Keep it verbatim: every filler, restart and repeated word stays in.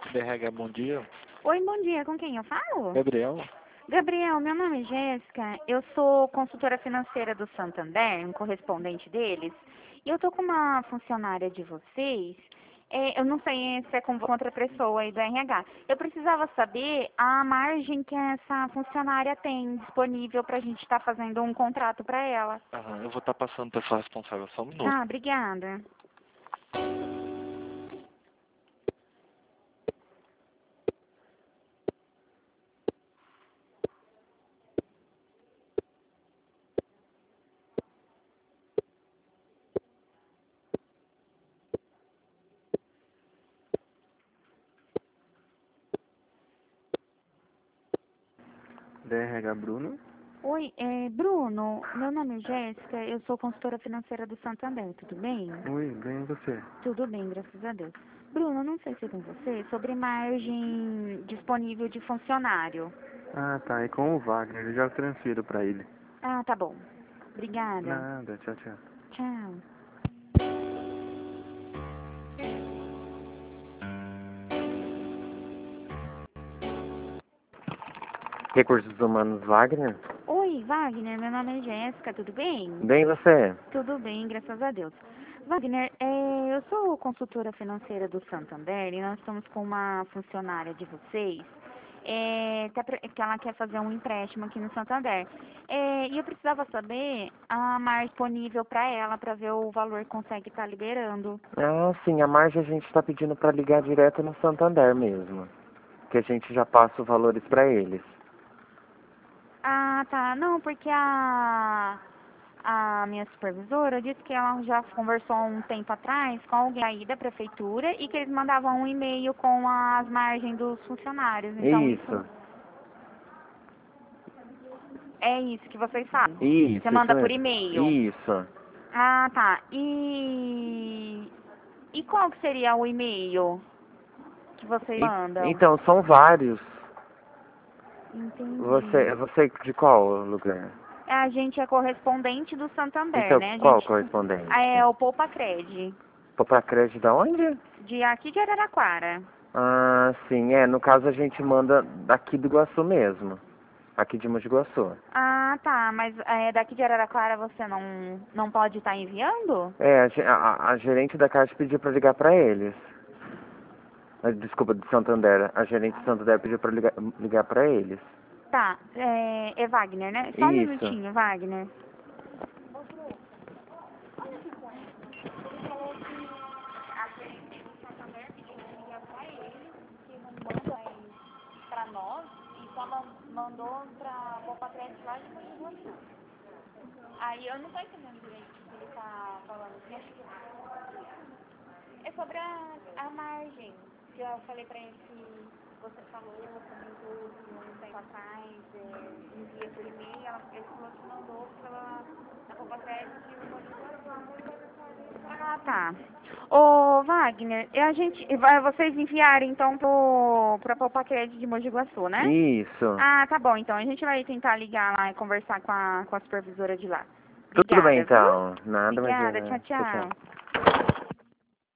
B R H, bom dia. Oi, bom dia. Com quem eu falo? Gabriel? Gabriel, meu nome é Jéssica. Eu sou consultora financeira do Santander, um correspondente deles. E eu tô com uma funcionária de vocês. É, eu não sei se é com outra pessoa aí do R H. Eu precisava saber a margem que essa funcionária tem disponível para a gente estar fazendo um contrato para ela. Aham, eu vou estar passando para essa responsável só um minuto. Tá, obrigada. D R H Bruno? Oi, é, Bruno, meu nome é Jéssica, eu sou consultora financeira do Santander, tudo bem? Oi, bem você? Tudo bem, graças a Deus. Bruno, eu não sei se é com você, sobre margem disponível de funcionário. Ah, tá, é com o Wagner, eu já transfiro pra ele. Ah, tá bom. Obrigada. Nada, tchau, tchau. Tchau. Recursos Humanos Wagner? Oi, Wagner, meu nome é Jéssica, tudo bem? Bem você? Tudo bem, graças a Deus. Wagner, é, eu sou consultora financeira do Santander e nós estamos com uma funcionária de vocês é, que, a- que ela quer fazer um empréstimo aqui no Santander. É, e eu precisava saber a margem disponível para ela, para ver o valor que consegue estar liberando. Ah, sim, a margem a gente está pedindo para ligar direto no Santander mesmo. Que a gente já passa os valores para eles. Ah, tá. Não, porque a, a minha supervisora disse que ela já conversou há um tempo atrás com alguém aí da prefeitura e que eles mandavam um e-mail com as margens dos funcionários. Então, Isso, isso é isso que vocês fazem. isso, Você isso manda por mesmo. e-mail. Isso. Ah, tá. E, e qual que seria o e-mail que vocês E- mandam? então, são vários. Entendi. Você, você de qual lugar? A gente é correspondente do Santander, Então, né? A qual gente correspondente? é o Poupa Cred, Para crédito da onde? de aqui de Araraquara. Ah, sim, é, no caso a gente manda daqui do Iguaçu mesmo. Aqui de Mogi Guaçu. Ah, tá. Mas é, daqui de Araraquara você não, não pode estar enviando? É, a, ge- a- a gerente da Caixa pediu para ligar para eles. Ah, desculpa, de Santander. A gerente de Santander pediu para ligar, ligar para eles. Tá. É, é Wagner, né? Só um Isso. minutinho, Wagner. Pra nós e só man- mandou pra Poupa Cred lá de Mogi Guaçu. Aí eu não tô entendendo direito o que ele tá falando. É sobre a, a margem. Que eu falei pra ele que você falou, comentou que um tempo atrás, é, envia por e-mail, ela, ele falou que mandou pela na Poupa Cred de Mogi Guaçu. Ah, tá. Ô, Wagner, e a gente, vai- vocês enviaram então pro, pra Poupa Cred de Mogi Guaçu, né? Isso. Ah, tá bom. Então a gente vai tentar ligar lá e conversar com a, com a supervisora de lá. Tudo bem Obrigada, viu? então. Nada, Obrigada. imagina. Tchau, Tchau, tchau. tchau.